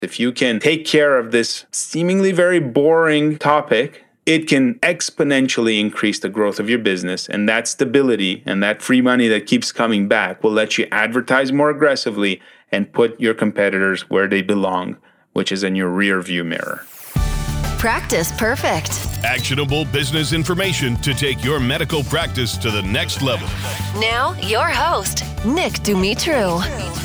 If you can take care of this seemingly very boring topic, it can exponentially increase the growth of your business, and that stability and that free money that keeps coming back will let you advertise more aggressively and put your competitors where they belong, which is in your rear view mirror. Practice Perfect. Actionable business information to take your medical practice to the next level. Now, your host, Nick Dumitru.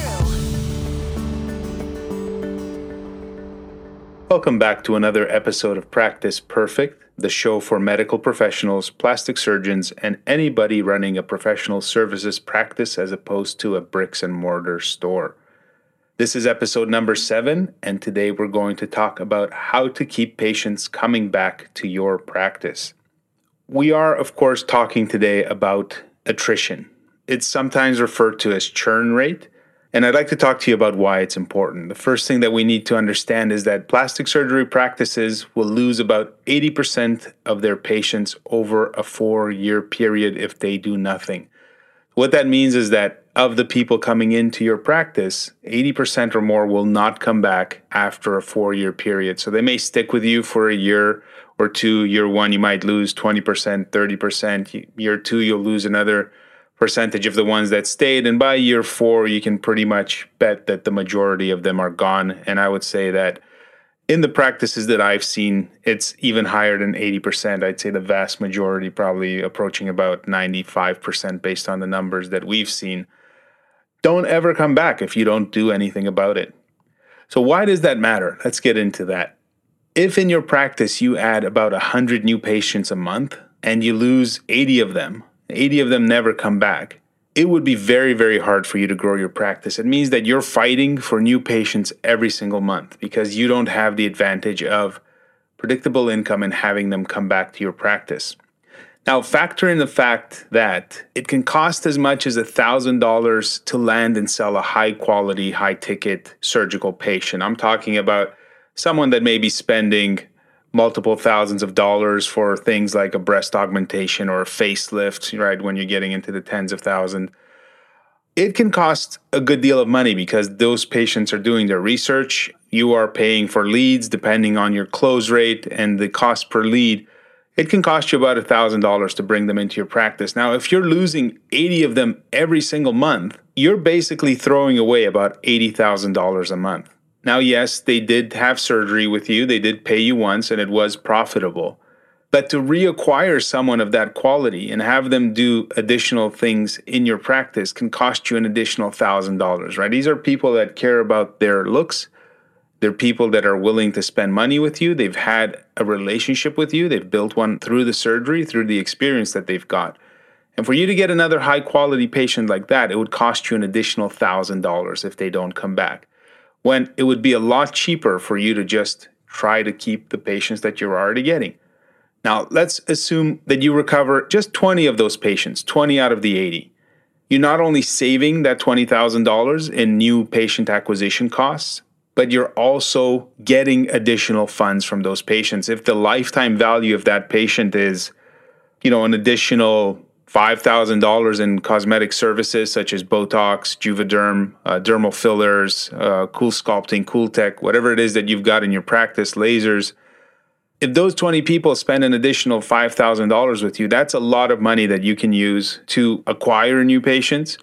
Welcome back to another episode of Practice Perfect, the show for medical professionals, plastic surgeons, and anybody running a professional services practice as opposed to a bricks and mortar store. This is episode number 7, and today we're going to talk about how to keep patients coming back to your practice. We are, of course, talking today about attrition. It's sometimes referred to as churn rate, and I'd like to talk to you about why it's important. The first thing that we need to understand is that plastic surgery practices will lose about 80% of their patients over a 4-year period if they do nothing. What that means is that of the people coming into your practice, 80% or more will not come back after a 4-year period. So they may stick with you for a year or two. Year 1, you might lose 20%, 30%. Year 2, you'll lose another percentage of the ones that stayed. And by year 4, you can pretty much bet that the majority of them are gone. And I would say that in the practices that I've seen, it's even higher than 80%. I'd say the vast majority, probably approaching about 95% based on the numbers that we've seen, don't ever come back if you don't do anything about it. So why does that matter? Let's get into that. If in your practice you add about 100 new patients a month and you lose 80 of them never come back, it would be very, very hard for you to grow your practice. It means that you're fighting for new patients every single month because you don't have the advantage of predictable income and having them come back to your practice. Now, factor in the fact that it can cost as much as $1,000 to land and sell a high-quality, high-ticket surgical patient. I'm talking about someone that may be spending multiple thousands of dollars for things like a breast augmentation or a facelift, right, when you're getting into the tens of thousands. It can cost a good deal of money because those patients are doing their research. You are paying for leads depending on your close rate and the cost per lead. It can cost you about $1,000 to bring them into your practice. Now, if you're losing 80 of them every single month, you're basically throwing away about $80,000 a month. Now, yes, they did have surgery with you. They did pay you once, and it was profitable. But to reacquire someone of that quality and have them do additional things in your practice can cost you an additional $1,000, right? These are people that care about their looks. They're people that are willing to spend money with you. They've had a relationship with you. They've built one through the surgery, through the experience that they've got. And for you to get another high-quality patient like that, it would cost you an additional $1,000 if they don't come back, when it would be a lot cheaper for you to just try to keep the patients that you're already getting. Now, let's assume that you recover just 20 of those patients, 20 out of the 80. You're not only saving that $20,000 in new patient acquisition costs, but you're also getting additional funds from those patients. If the lifetime value of that patient is, an additional $5,000 in cosmetic services such as Botox, Juvederm, dermal fillers, Cool Sculpting, Cool Tech, whatever it is that you've got in your practice, lasers. If those 20 people spend an additional $5,000 with you, that's a lot of money that you can use to acquire new patients,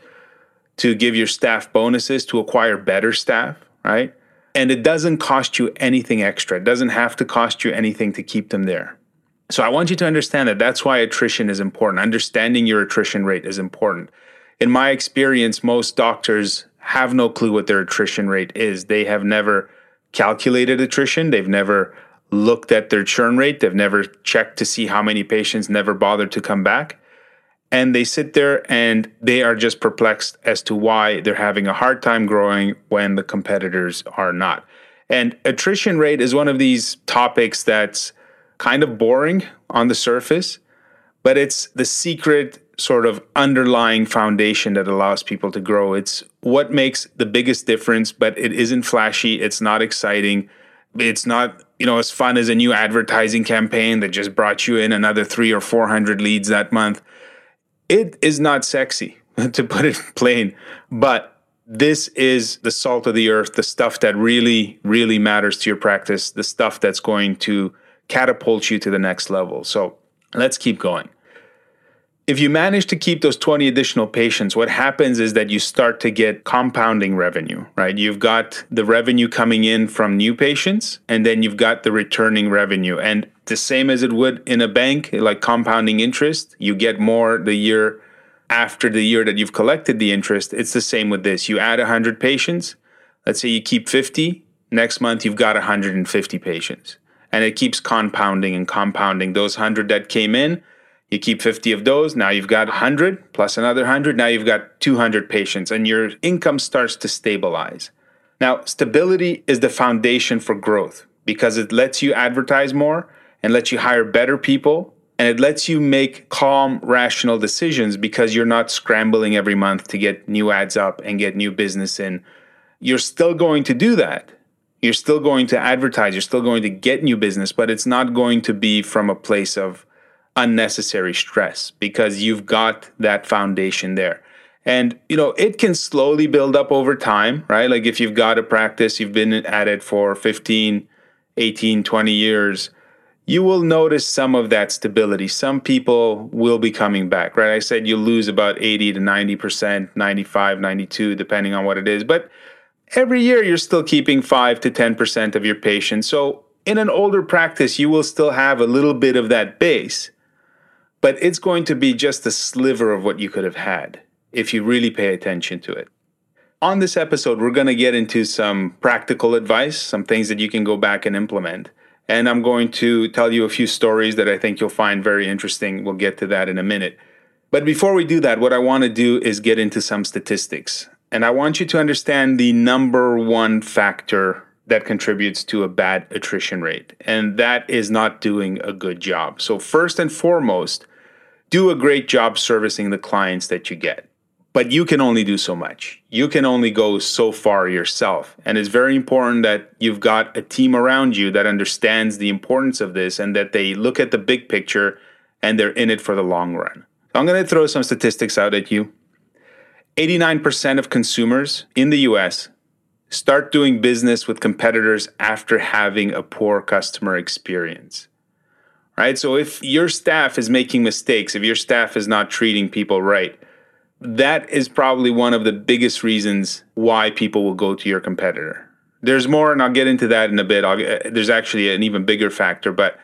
to give your staff bonuses, to acquire better staff, right? And it doesn't cost you anything extra. It doesn't have to cost you anything to keep them there. So I want you to understand that that's why attrition is important. Understanding your attrition rate is important. In my experience, most doctors have no clue what their attrition rate is. They have never calculated attrition. They've never looked at their churn rate. They've never checked to see how many patients never bothered to come back. And they sit there and they are just perplexed as to why they're having a hard time growing when the competitors are not. And attrition rate is one of these topics that's kind of boring on the surface, but it's the secret sort of underlying foundation that allows people to grow. It's what makes the biggest difference, but it isn't flashy. It's not exciting. It's not, as fun as a new advertising campaign that just brought you in another 300 or 400 leads that month. It is not sexy, to put it plain, but This is the salt of the earth, the stuff that really, really matters to your practice, the stuff that's going to catapult you to the next level. So let's keep going. If you manage to keep those 20 additional patients, what happens is that you start to get compounding revenue, right? You've got the revenue coming in from new patients, and then you've got the returning revenue. And the same as it would in a bank, like compounding interest, you get more the year after the year that you've collected the interest. It's the same with this. You add 100 patients. Let's say you keep 50. Next month, you've got 150 patients. And it keeps compounding and compounding. Those 100 that came in, you keep 50 of those. Now you've got 100 plus another 100. Now you've got 200 patients and your income starts to stabilize. Now, stability is the foundation for growth because it lets you advertise more and lets you hire better people. And it lets you make calm, rational decisions because you're not scrambling every month to get new ads up and get new business in. You're still going to do that. You're still going to advertise. You're still going to get new business, but it's not going to be from a place of unnecessary stress because you've got that foundation there. And, it can slowly build up over time, right? Like if you've got a practice, you've been at it for 15, 18, 20 years, you will notice some of that stability. Some people will be coming back, right? I said you lose about 80 to 90%, 95, 92, depending on what it is. But every year you're still keeping 5 to 10% of your patients. So in an older practice, you will still have a little bit of that base. But it's going to be just a sliver of what you could have had if you really pay attention to it. On this episode, we're going to get into some practical advice, some things that you can go back and implement. And I'm going to tell you a few stories that I think you'll find very interesting. We'll get to that in a minute. But before we do that, what I want to do is get into some statistics. And I want you to understand the number one factor that contributes to a bad attrition rate. And that is not doing a good job. So first and foremost, do a great job servicing the clients that you get. But you can only do so much. You can only go so far yourself. And it's very important that you've got a team around you that understands the importance of this and that they look at the big picture and they're in it for the long run. So I'm going to throw some statistics out at you. 89% of consumers in the US start doing business with competitors after having a poor customer experience. Right? So if your staff is making mistakes, if your staff is not treating people right, that is probably one of the biggest reasons why people will go to your competitor. There's more, and I'll get into that in a bit. There's actually an even bigger factor, but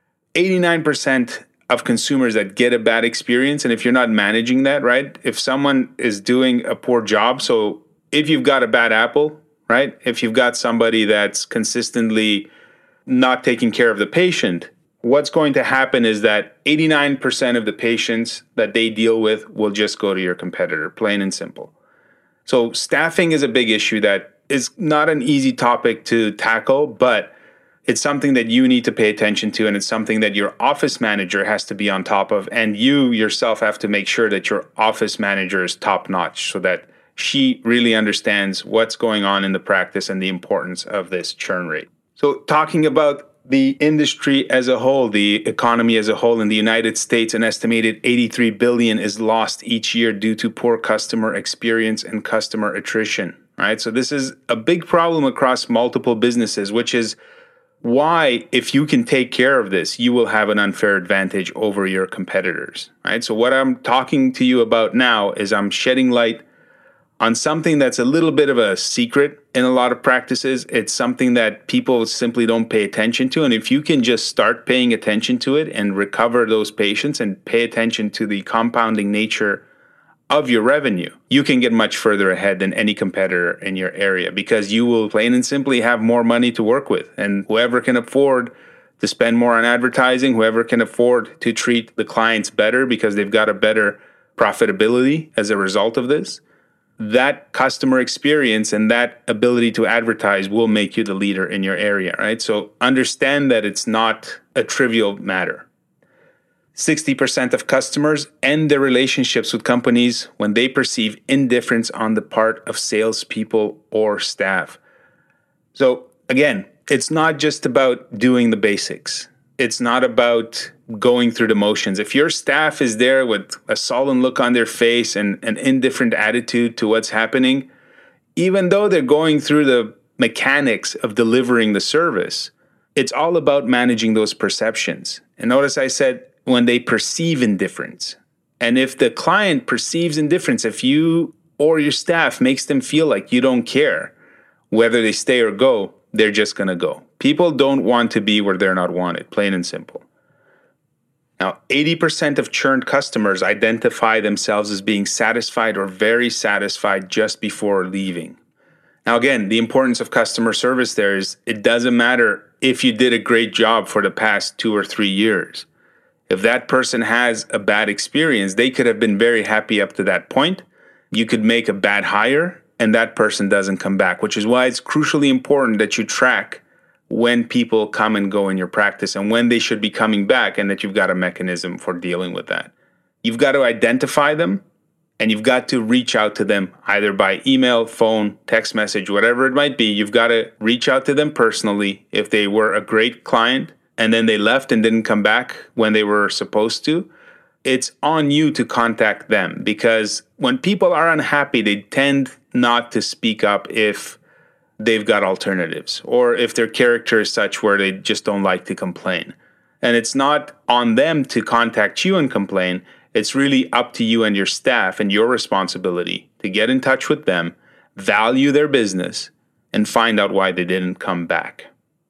89% of consumers that get a bad experience, and if you're not managing that, right? If someone is doing a poor job, so if you've got a bad apple, right? If you've got somebody that's consistently not taking care of the patient, what's going to happen is that 89% of the patients that they deal with will just go to your competitor, plain and simple. So staffing is a big issue that is not an easy topic to tackle, but it's something that you need to pay attention to, and it's something that your office manager has to be on top of, and you yourself have to make sure that your office manager is top-notch so that she really understands what's going on in the practice and the importance of this churn rate. So talking about the industry as a whole, the economy as a whole in the United States, an estimated $83 billion is lost each year due to poor customer experience and customer attrition, right? So this is a big problem across multiple businesses, which is why, if you can take care of this, you will have an unfair advantage over your competitors, right? So what I'm talking to you about now is I'm shedding light on something that's a little bit of a secret in a lot of practices. It's something that people simply don't pay attention to. And if you can just start paying attention to it and recover those patients and pay attention to the compounding nature of your revenue, you can get much further ahead than any competitor in your area because you will plain and simply have more money to work with. And whoever can afford to spend more on advertising, whoever can afford to treat the clients better because they've got a better profitability as a result of this, that customer experience and that ability to advertise will make you the leader in your area, right? So understand that it's not a trivial matter. 60% of customers end their relationships with companies when they perceive indifference on the part of salespeople or staff. So again, it's not just about doing the basics. It's not about going through the motions. If your staff is there with a sullen look on their face and an indifferent attitude to what's happening, even though they're going through the mechanics of delivering the service, it's all about managing those perceptions. And notice I said when they perceive indifference. And if the client perceives indifference, if you or your staff makes them feel like you don't care whether they stay or go, they're just going to go. People don't want to be where they're not wanted, plain and simple. Now, 80% of churned customers identify themselves as being satisfied or very satisfied just before leaving. Now, again, the importance of customer service there is it doesn't matter if you did a great job for the past 2 or 3 years. If that person has a bad experience, they could have been very happy up to that point. You could make a bad hire and that person doesn't come back, which is why it's crucially important that you track when people come and go in your practice and when they should be coming back, and that you've got a mechanism for dealing with that. You've got to identify them, and you've got to reach out to them either by email, phone, text message, whatever it might be. You've got to reach out to them personally if they were a great client and then they left and didn't come back when they were supposed to. It's on you to contact them, because when people are unhappy, they tend not to speak up if they've got alternatives or if their character is such where they just don't like to complain. And it's not on them to contact you and complain. It's really up to you and your staff and your responsibility to get in touch with them, value their business, and find out why they didn't come back.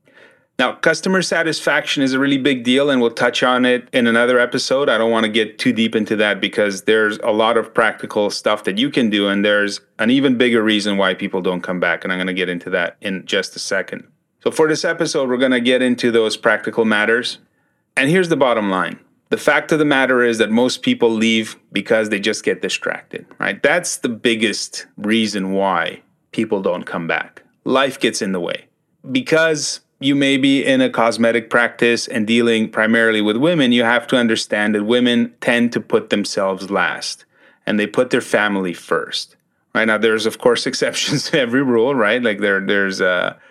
Now, customer satisfaction is a really big deal, and we'll touch on it in another episode. I don't want to get too deep into that because there's a lot of practical stuff that you can do, and there's an even bigger reason why people don't come back, and I'm going to get into that in just a second. So for this episode, we're going to get into those practical matters. And here's the bottom line. The fact of the matter is that most people leave because they just get distracted, right? That's the biggest reason why people don't come back. Life gets in the way. Because you may be in a cosmetic practice and dealing primarily with women, you have to understand that women tend to put themselves last and they put their family first. Right now, there's of course exceptions to every rule, right? Like there's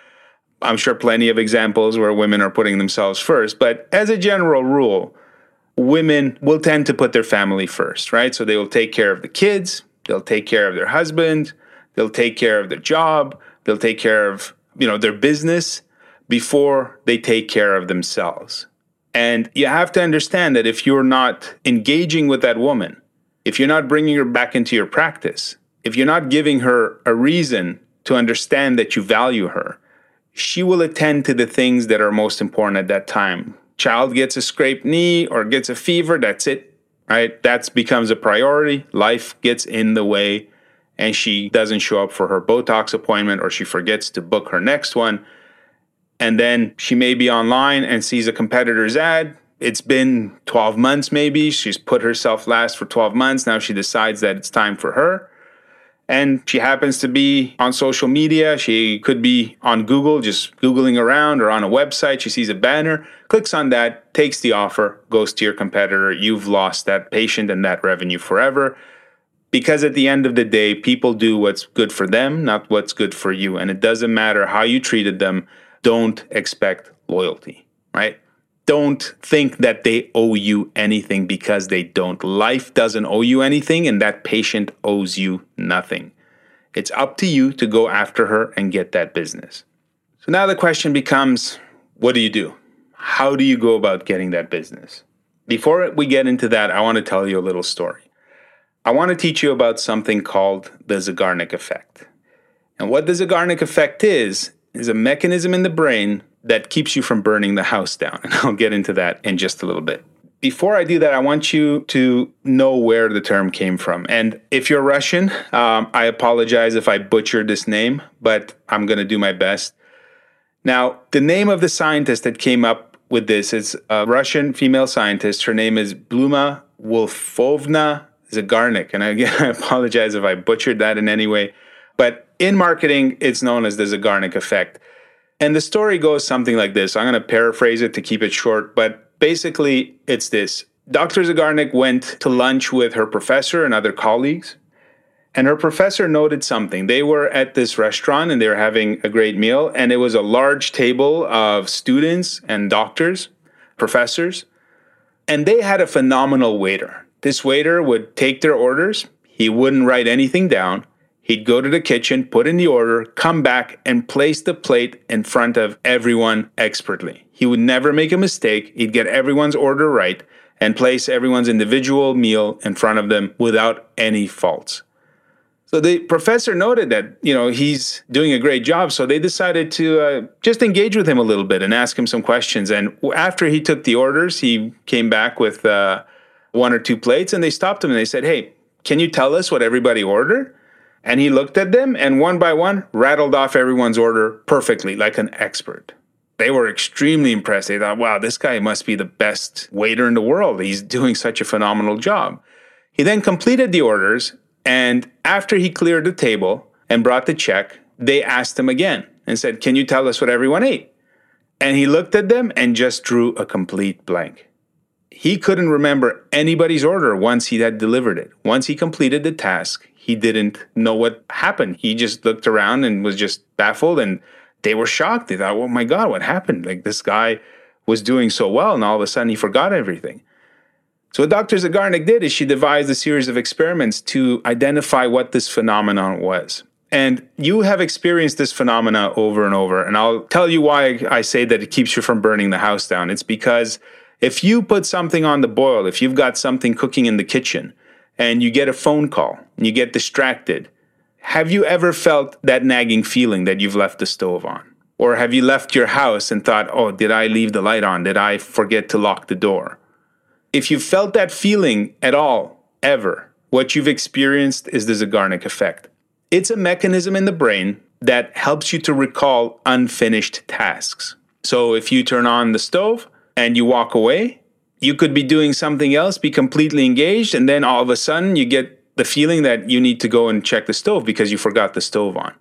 I'm sure plenty of examples where women are putting themselves first, but as a general rule, women will tend to put their family first, right? So they will take care of the kids, they'll take care of their husband, they'll take care of their job, they'll take care of, their business before they take care of themselves. And you have to understand that if you're not engaging with that woman, if you're not bringing her back into your practice, if you're not giving her a reason to understand that you value her, she will attend to the things that are most important at that time. Child gets a scraped knee or gets a fever, that's it, right? That becomes a priority. Life gets in the way and she doesn't show up for her Botox appointment, or she forgets to book her next one. And then she may be online and sees a competitor's ad. It's been 12 months maybe. She's put herself last for 12 months. Now she decides that it's time for her. And she happens to be on social media. She could be on Google, just Googling around, or on a website. She sees a banner, clicks on that, takes the offer, goes to your competitor. You've lost that patient and that revenue forever. Because at the end of the day, people do what's good for them, not what's good for you. And it doesn't matter how you treated them. Don't expect loyalty, right? Don't think that they owe you anything, because they don't. Life doesn't owe you anything, and that patient owes you nothing. It's up to you to go after her and get that business. So now the question becomes, what do you do? How do you go about getting that business? Before we get into that, I want to tell you a little story. I want to teach you about something called the Zeigarnik effect. And what the Zeigarnik effect is a mechanism in the brain that keeps you from burning the house down. And I'll get into that in just a little bit. Before I do that, I want you to know where the term came from. And if you're Russian, I apologize if I butchered this name, but I'm going to do my best. Now, the name of the scientist that came up with this is a Russian female scientist. Her name is Bluma Wolfovna Zeigarnik. And again, I apologize if I butchered that in any way. But in marketing, it's known as the Zeigarnik effect. And the story goes something like this. I'm going to paraphrase it to keep it short, but basically it's this. Dr. Zeigarnik went to lunch with her professor and other colleagues, and her professor noted something. They were at this restaurant and they were having a great meal, and it was a large table of students and doctors, professors, and they had a phenomenal waiter. This waiter would take their orders. He wouldn't write anything down. He'd go to the kitchen, put in the order, come back, and place the plate in front of everyone expertly. He would never make a mistake. He'd get everyone's order right and place everyone's individual meal in front of them without any faults. So the professor noted that, he's doing a great job. So they decided to just engage with him a little bit and ask him some questions. And after he took the orders, he came back with 1 or 2 plates, and they stopped him and they said, "Hey, can you tell us what everybody ordered?" And he looked at them and one by one rattled off everyone's order perfectly, like an expert. They were extremely impressed. They thought, wow, this guy must be the best waiter in the world. He's doing such a phenomenal job. He then completed the orders, and after he cleared the table and brought the check, they asked him again and said, "Can you tell us what everyone ate?" And he looked at them and just drew a complete blank. He couldn't remember anybody's order once he had delivered it. Once he completed the task, he didn't know what happened. He just looked around and was just baffled, and they were shocked. They thought, oh my God, what happened? Like, this guy was doing so well, and all of a sudden he forgot everything. So what Dr. Zygarnik did is she devised a series of experiments to identify what this phenomenon was. And you have experienced this phenomena over and over. And I'll tell you why I say that it keeps you from burning the house down. It's because if you put something on the boil, if you've got something cooking in the kitchen, and you get a phone call, and you get distracted, have you ever felt that nagging feeling that you've left the stove on? Or have you left your house and thought, oh, did I leave the light on? Did I forget to lock the door? If you felt that feeling at all, ever, what you've experienced is the Zygarnik effect. It's a mechanism in the brain that helps you to recall unfinished tasks. So if you turn on the stove and you walk away, you could be doing something else, be completely engaged, and then all of a sudden you get the feeling that you need to go and check the stove because you forgot the stove on.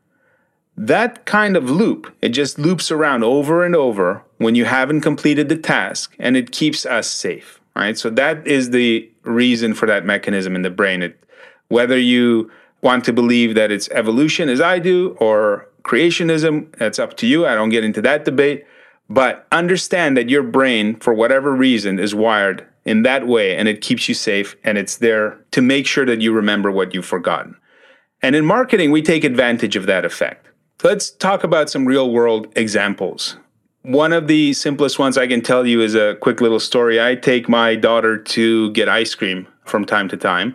That kind of loop, it just loops around over and over when you haven't completed the task, and it keeps us safe, right? So that is the reason for that mechanism in the brain. Whether you want to believe that it's evolution, as I do, or creationism, that's up to you. I don't get into that debate. But understand that your brain, for whatever reason, is wired in that way, and it keeps you safe, and it's there to make sure that you remember what you've forgotten. And in marketing, we take advantage of that effect. Let's talk about some real-world examples. One of the simplest ones I can tell you is a quick little story. I take my daughter to get ice cream from time to time,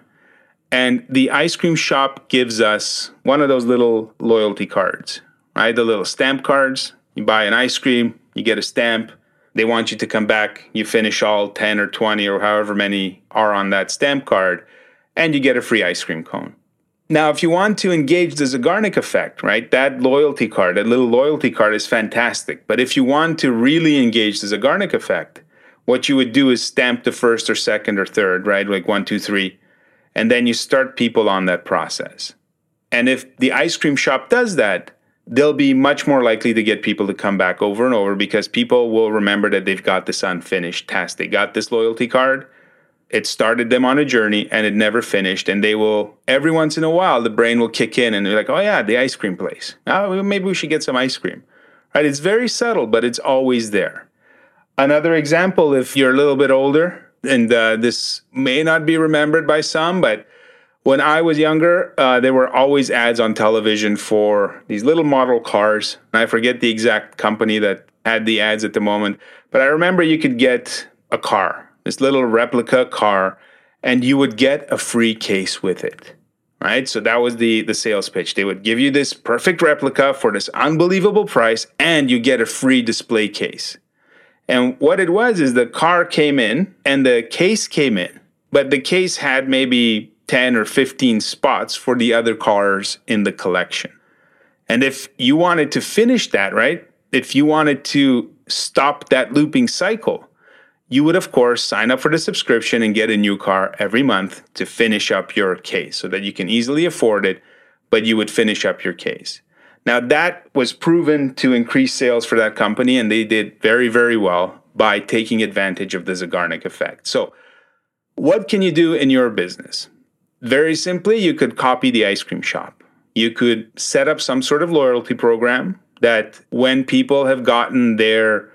and the ice cream shop gives us one of those little loyalty cards, right? The little stamp cards. You buy an ice cream, you get a stamp. They want you to come back. You finish all 10 or 20 or however many are on that stamp card, and you get a free ice cream cone. Now, if you want to engage the Zygarnik effect, right, that loyalty card, that little loyalty card is fantastic. But if you want to really engage the Zygarnik effect, what you would do is stamp the first or second or third, right, like 1, 2, 3, and then you start people on that process. And if the ice cream shop does that, they'll be much more likely to get people to come back over and over because people will remember that they've got this unfinished task. They got this loyalty card. It started them on a journey and it never finished. And they will, every once in a while, the brain will kick in and they're like, oh yeah, the ice cream place. Oh, maybe we should get some ice cream. Right? It's very subtle, but it's always there. Another example, if you're a little bit older, and this may not be remembered by some, but when I was younger, there were always ads on television for these little model cars. And I forget the exact company that had the ads at the moment, but I remember you could get a car, this little replica car, and you would get a free case with it, right? So that was the sales pitch. They would give you this perfect replica for this unbelievable price, and you get a free display case. And what it was is the car came in and the case came in, but the case had maybe 10 or 15 spots for the other cars in the collection. And if you wanted to finish that, right? If you wanted to stop that looping cycle, you would, of course, sign up for the subscription and get a new car every month to finish up your case so that you can easily afford it, but you would finish up your case. Now, that was proven to increase sales for that company, and they did very, very well by taking advantage of the Zygarnik effect. So what can you do in your business? Very simply, you could copy the ice cream shop. You could set up some sort of loyalty program that when people have gotten their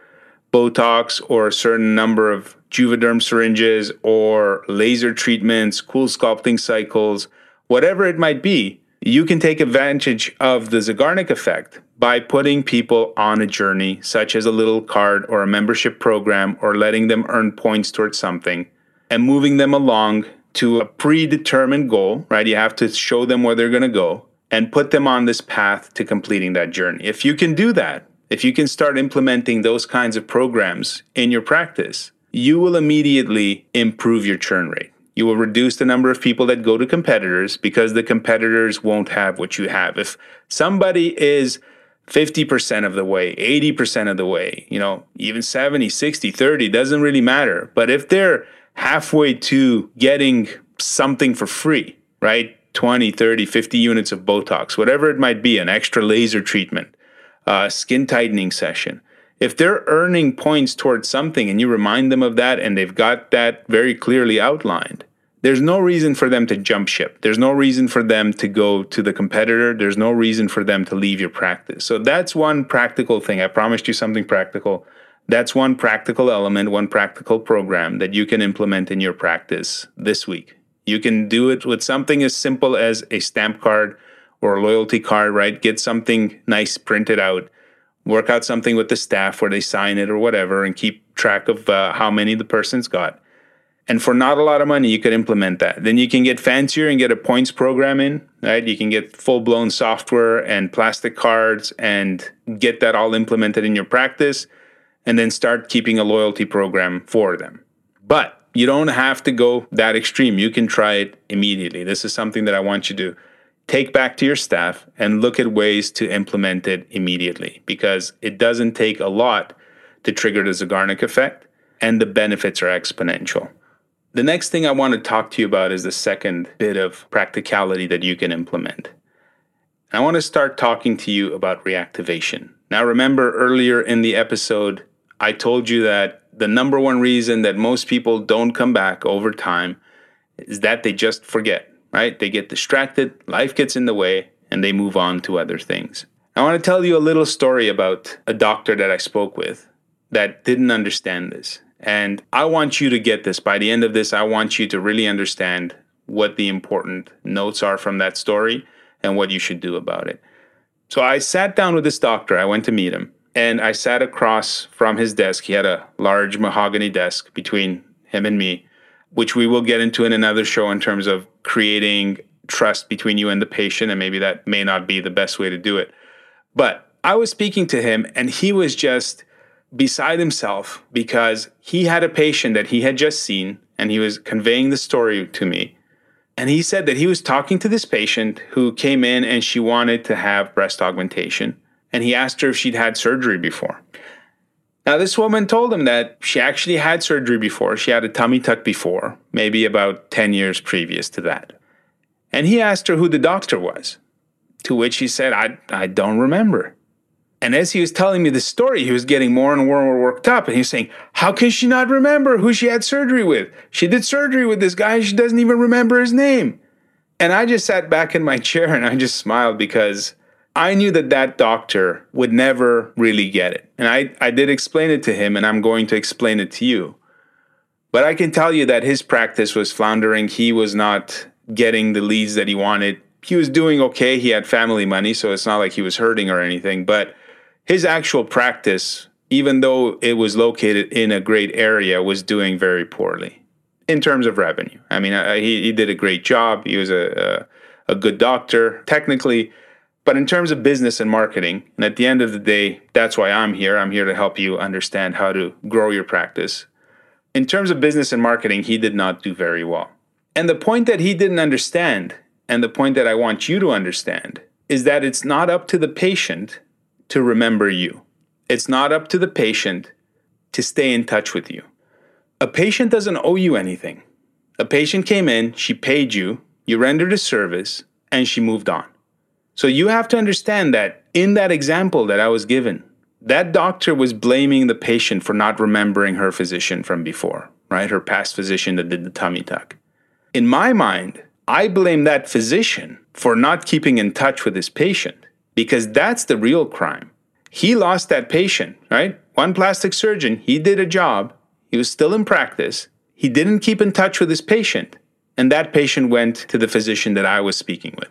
Botox or a certain number of Juvederm syringes or laser treatments, cool sculpting cycles, whatever it might be, You can take advantage of the Zeigarnik effect by putting people on a journey, such as a little card or a membership program, or letting them earn points towards something and moving them along to a predetermined goal, right? You have to show them where they're going to go and put them on this path to completing that journey. If you can do that, if you can start implementing those kinds of programs in your practice, you will immediately improve your churn rate. You will reduce the number of people that go to competitors because the competitors won't have what you have. If somebody is 50% of the way, 80% of the way, even 70, 60, 30, doesn't really matter. But if they're halfway to getting something for free, right? 20, 30, 50 units of Botox, whatever it might be, an extra laser treatment, skin tightening session. If they're earning points towards something and you remind them of that and they've got that very clearly outlined, there's no reason for them to jump ship. There's no reason for them to go to the competitor. There's no reason for them to leave your practice. So that's one practical thing. I promised you something practical. That's one practical element, one practical program that you can implement in your practice this week. You can do it with something as simple as a stamp card or a loyalty card, right? Get something nice printed out. Work out something with the staff where they sign it or whatever and keep track of how many the person's got. And for not a lot of money, you could implement that. Then you can get fancier and get a points program in, right? You can get full-blown software and plastic cards and get that all implemented in your practice and then start keeping a loyalty program for them. But you don't have to go that extreme. You can try it immediately. This is something that I want you to take back to your staff and look at ways to implement it immediately because it doesn't take a lot to trigger the Zeigarnik effect and the benefits are exponential. The next thing I want to talk to you about is the second bit of practicality that you can implement. I want to start talking to you about reactivation. Now, remember earlier in the episode, I told you that the number one reason that most people don't come back over time is that they just forget, right? They get distracted, life gets in the way, and they move on to other things. I want to tell you a little story about a doctor that I spoke with that didn't understand this. And I want you to get this. By the end of this, I want you to really understand what the important notes are from that story and what you should do about it. So I sat down with this doctor. I went to meet him. And I sat across from his desk. He had a large mahogany desk between him and me, which we will get into in another show in terms of creating trust between you and the patient. And maybe that may not be the best way to do it. But I was speaking to him and he was just beside himself because he had a patient that he had just seen and he was conveying the story to me. And he said that he was talking to this patient who came in and she wanted to have breast augmentation. And he asked her if she'd had surgery before. Now, this woman told him that she actually had surgery before. She had a tummy tuck before, maybe about 10 years previous to that. And he asked her who the doctor was, to which she said, I don't remember. And as he was telling me the story, he was getting more and more worked up. And he was saying, how can she not remember who she had surgery with? She did surgery with this guy. She doesn't even remember his name. And I just sat back in my chair and I just smiled because I knew that that doctor would never really get it. And I did explain it to him, and I'm going to explain it to you. But I can tell you that his practice was floundering. He was not getting the leads that he wanted. He was doing okay. He had family money, so it's not like he was hurting or anything. But his actual practice, even though it was located in a great area, was doing very poorly in terms of revenue. I mean, he did a great job. He was a good doctor, technically. But in terms of business and marketing, and at the end of the day, that's why I'm here. I'm here to help you understand how to grow your practice. In terms of business and marketing, he did not do very well. And the point that he didn't understand, and the point that I want you to understand, is that it's not up to the patient to remember you. It's not up to the patient to stay in touch with you. A patient doesn't owe you anything. A patient came in, she paid you, you rendered a service, and she moved on. So you have to understand that in that example that I was given, that doctor was blaming the patient for not remembering her physician from before, right? Her past physician that did the tummy tuck. In my mind, I blame that physician for not keeping in touch with his patient because that's the real crime. He lost that patient, right? One plastic surgeon, he did a job. He was still in practice. He didn't keep in touch with his patient. And that patient went to the physician that I was speaking with.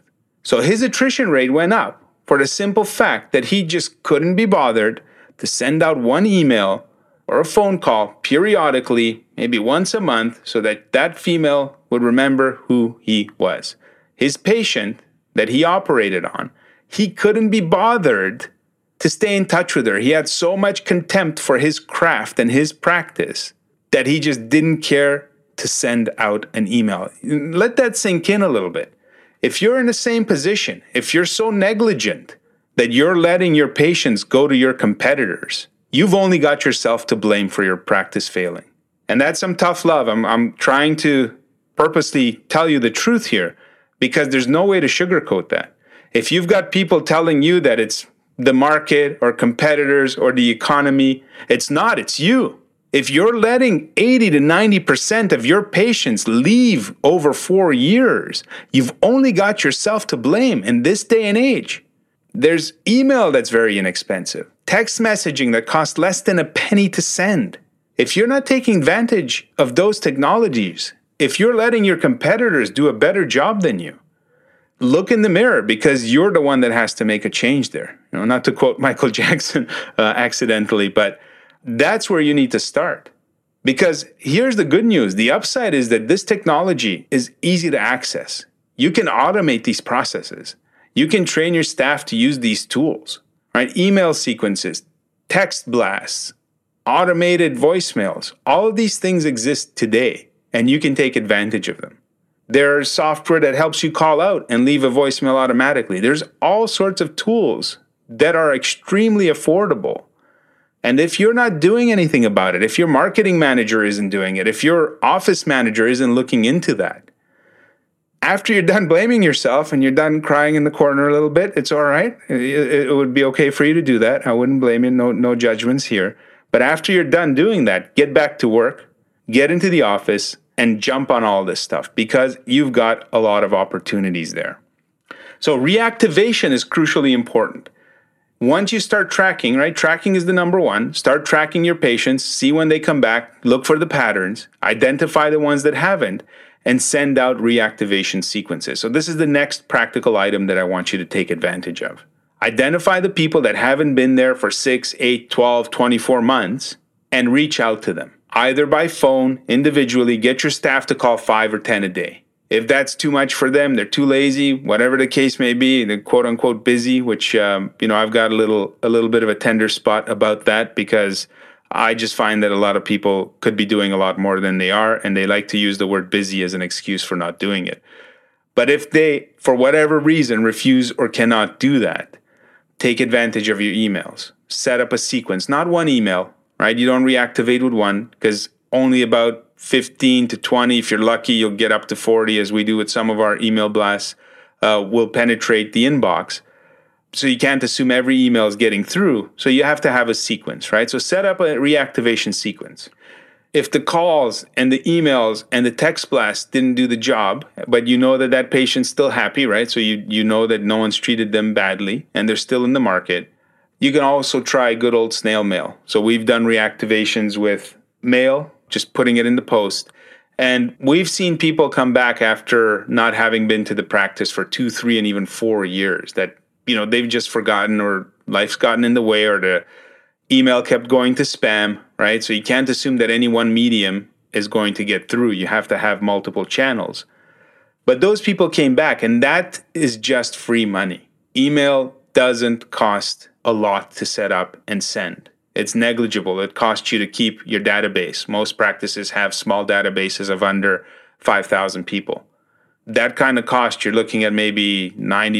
So his attrition rate went up for the simple fact that he just couldn't be bothered to send out one email or a phone call periodically, maybe once a month, so that that female would remember who he was. His patient that he operated on, he couldn't be bothered to stay in touch with her. He had so much contempt for his craft and his practice that he just didn't care to send out an email. Let that sink in a little bit. If you're in the same position, if you're so negligent that you're letting your patients go to your competitors, you've only got yourself to blame for your practice failing. And that's some tough love. I'm trying to purposely tell you the truth here because there's no way to sugarcoat that. If you've got people telling you that it's the market or competitors or the economy, it's not, it's you. If you're letting 80 to 90% of your patients leave over 4 years, you've only got yourself to blame in this day and age. There's email that's very inexpensive, text messaging that costs less than a penny to send. If you're not taking advantage of those technologies, if you're letting your competitors do a better job than you, look in the mirror because you're the one that has to make a change there. Not to quote Michael Jackson accidentally, but that's where you need to start. Because here's the good news. The upside is that this technology is easy to access. You can automate these processes. You can train your staff to use these tools, right? Email sequences, text blasts, automated voicemails. All of these things exist today, and you can take advantage of them. There's software that helps you call out and leave a voicemail automatically. There's all sorts of tools that are extremely affordable. And if you're not doing anything about it, if your marketing manager isn't doing it, if your office manager isn't looking into that, after you're done blaming yourself and you're done crying in the corner a little bit, it's all right. It would be okay for you to do that. I wouldn't blame you. No judgments here. But after you're done doing that, get back to work, get into the office, and jump on all this stuff because you've got a lot of opportunities there. So reactivation is crucially important. Once you start tracking, right? Tracking is the number one. Start tracking your patients, see when they come back, look for the patterns, identify the ones that haven't, and send out reactivation sequences. So this is the next practical item that I want you to take advantage of. Identify the people that haven't been there for 6, 8, 12, 24 months and reach out to them. Either by phone, individually, get your staff to call 5 or 10 a day. If that's too much for them, they're too lazy, whatever the case may be, they're quote unquote busy, which, I've got a little bit of a tender spot about that because I just find that a lot of people could be doing a lot more than they are, and they like to use the word busy as an excuse for not doing it. But if they, for whatever reason, refuse or cannot do that, take advantage of your emails. Set up a sequence, not one email, right? You don't reactivate with one because only about 15 to 20, if you're lucky, you'll get up to 40, as we do with some of our email blasts, will penetrate the inbox. So you can't assume every email is getting through. So you have to have a sequence, right? So set up a reactivation sequence. If the calls and the emails and the text blasts didn't do the job, but you know that patient's still happy, right? So you know that no one's treated them badly and they're still in the market, you can also try good old snail mail. So we've done reactivations with mail, just putting it in the post. And we've seen people come back after not having been to the practice for 2, 3, and even 4 years that, they've just forgotten or life's gotten in the way or the email kept going to spam, right? So you can't assume that any one medium is going to get through. You have to have multiple channels. But those people came back, and that is just free money. Email doesn't cost a lot to set up and send. It's negligible. It costs you to keep your database. Most practices have small databases of under 5,000 people. That kind of cost, you're looking at maybe $90,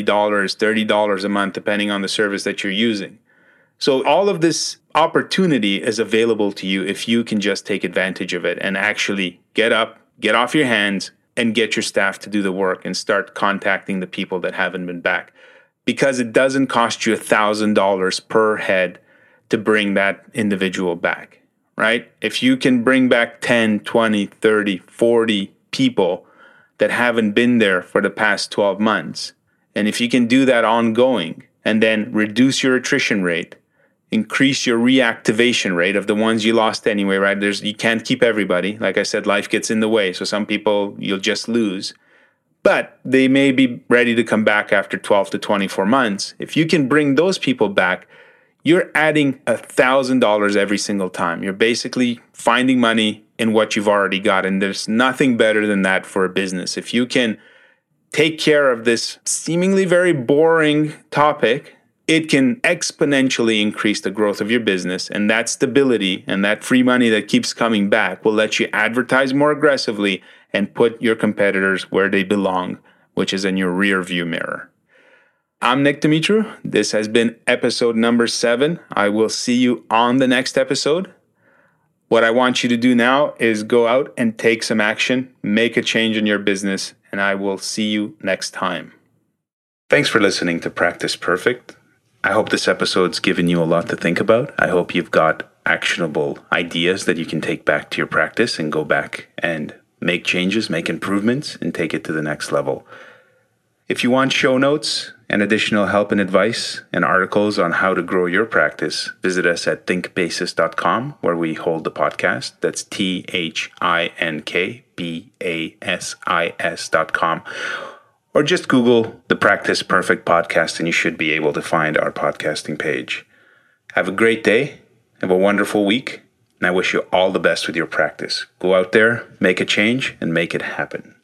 $30 a month, depending on the service that you're using. So all of this opportunity is available to you if you can just take advantage of it and actually get up, get off your hands, and get your staff to do the work and start contacting the people that haven't been back. Because it doesn't cost you $1,000 per head to bring that individual back, right? If you can bring back 10, 20, 30, 40 people that haven't been there for the past 12 months, and if you can do that ongoing and then reduce your attrition rate, increase your reactivation rate of the ones you lost anyway, right? You can't keep everybody. Like I said, life gets in the way. So some people you'll just lose. but they may be ready to come back after 12 to 24 months. If you can bring those people back, you're adding $1,000 every single time. You're basically finding money in what you've already got. And there's nothing better than that for a business. If you can take care of this seemingly very boring topic, it can exponentially increase the growth of your business. And that stability and that free money that keeps coming back will let you advertise more aggressively and put your competitors where they belong, which is in your rear view mirror. I'm Nick Dumitru. This has been episode number 7. I will see you on the next episode. What I want you to do now is go out and take some action, make a change in your business, and I will see you next time. Thanks for listening to Practice Perfect. I hope this episode's given you a lot to think about. I hope you've got actionable ideas that you can take back to your practice and go back and make changes, make improvements, and take it to the next level. If you want show notes and additional help and advice and articles on how to grow your practice, visit us at thinkbasis.com, where we hold the podcast. That's thinkbasis.com. Or just Google the Practice Perfect podcast and you should be able to find our podcasting page. Have a great day. Have a wonderful week. And I wish you all the best with your practice. Go out there, make a change, and make it happen.